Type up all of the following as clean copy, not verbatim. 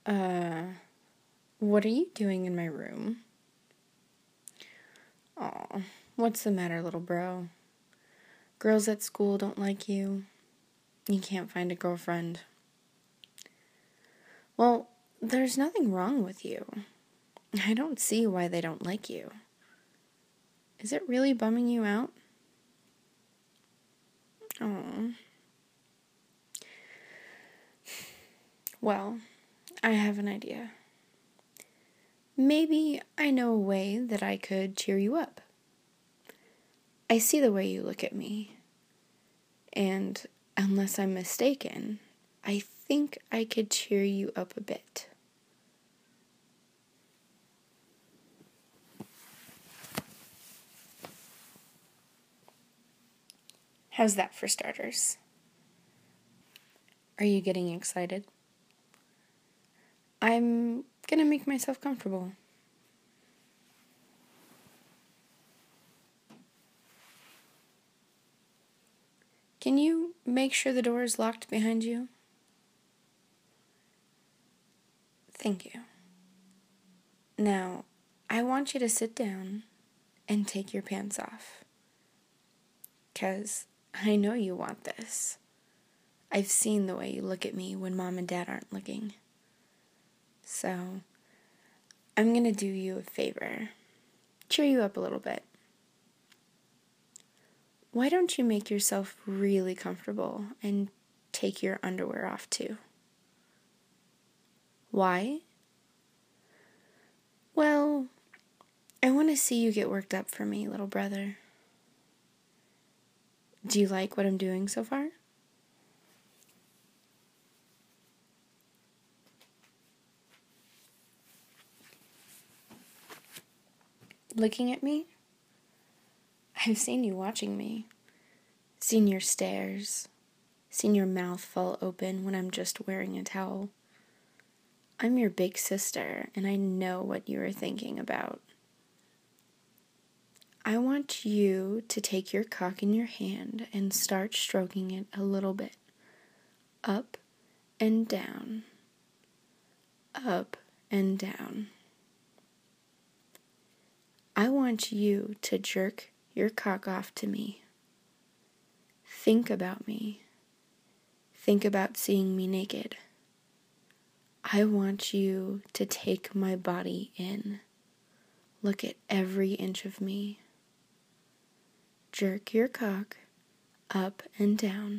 Uh, what are you doing in my room? Aw, what's the matter, little bro? Girls at school don't like you. You can't find a girlfriend. Well, there's nothing wrong with you. I don't see why they don't like you. Is it really bumming you out? Aw. Well, I have an idea. Maybe I know a way that I could cheer you up. I see the way you look at me, and unless I'm mistaken, I think I could cheer you up a bit. How's that for starters? Are you getting excited? I'm gonna make myself comfortable. Can you make sure the door is locked behind you? Thank you. Now, I want you to sit down and take your pants off. 'Cause I know you want this. I've seen the way you look at me when Mom and Dad aren't looking. So, I'm gonna do you a favor. Cheer you up a little bit. Why don't you make yourself really comfortable and take your underwear off too? Why? Well, I want to see you get worked up for me, little brother. Do you like what I'm doing so far? Looking at me? I've seen you watching me. Seen your stares. Seen your mouth fall open when I'm just wearing a towel. I'm your big sister, and I know what you are thinking about. I want you to take your cock in your hand and start stroking it a little bit. Up and down. Up and down. I want you to jerk your cock off to me. Think about me. Think about seeing me naked. I want you to take my body in. Look at every inch of me. Jerk your cock up and down.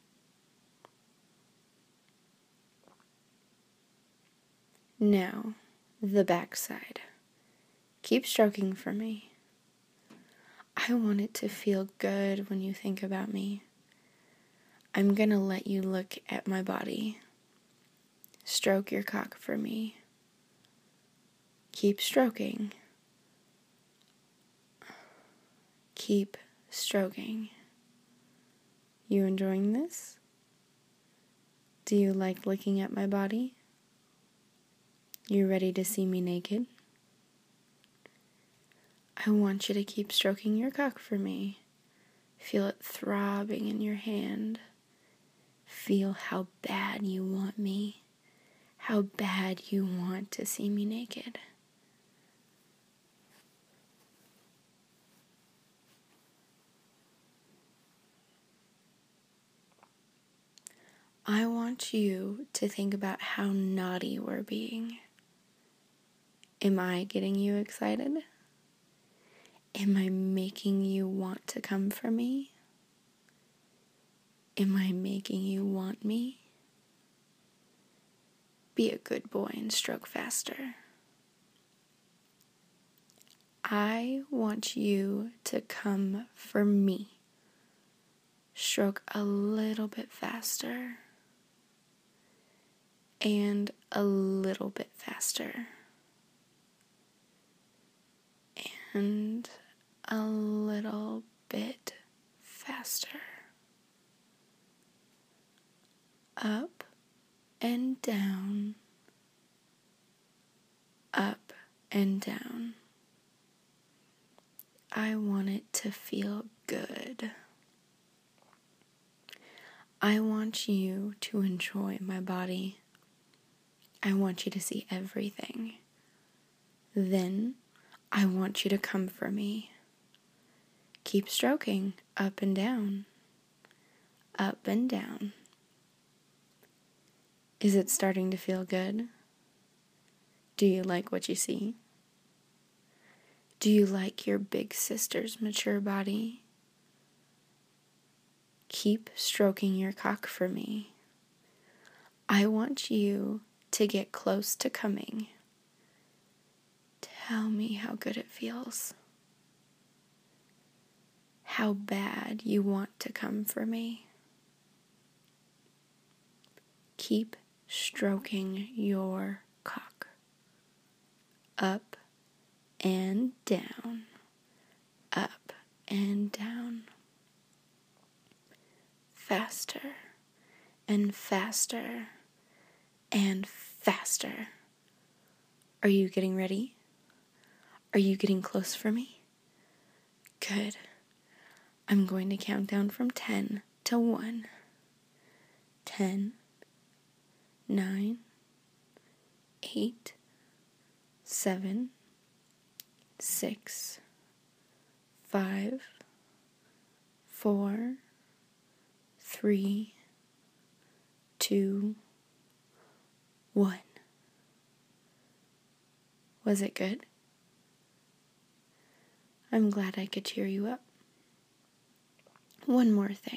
Now, the backside. Keep stroking for me. I want it to feel good when you think about me. I'm gonna let you look at my body. Stroke your cock for me. Keep stroking. Keep stroking. You enjoying this? Do you like looking at my body? You ready to see me naked? I want you to keep stroking your cock for me. Feel it throbbing in your hand. Feel how bad you want me. How bad you want to see me naked. I want you to think about how naughty we're being. Am I getting you excited? Am I making you want to come for me? Am I making you want me? Be a good boy and stroke faster. I want you to come for me. Stroke a little bit faster. And a little bit faster. And a little bit faster. Up and down. Up and down. I want it to feel good. I want you to enjoy my body. I want you to see everything. Then I want you to come for me. Keep stroking up and down, up and down. Is it starting to feel good? Do you like what you see? Do you like your big sister's mature body? Keep stroking your cock for me. I want you to get close to coming. Tell me how good it feels. How bad you want to come for me. Keep stroking your cock. Up and down. Up and down. Faster and faster and faster. Are you getting ready? Are you getting close for me? Good. I'm going to count down from 10 to 1. 10, 9, 8, 7, 6, 5, 4, 3, 2, 1. Was it good? I'm glad I could cheer you up. One more thing.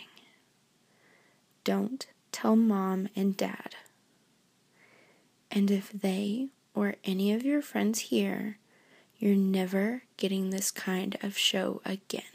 Don't tell Mom and Dad. And if they or any of your friends hear, you're never getting this kind of show again.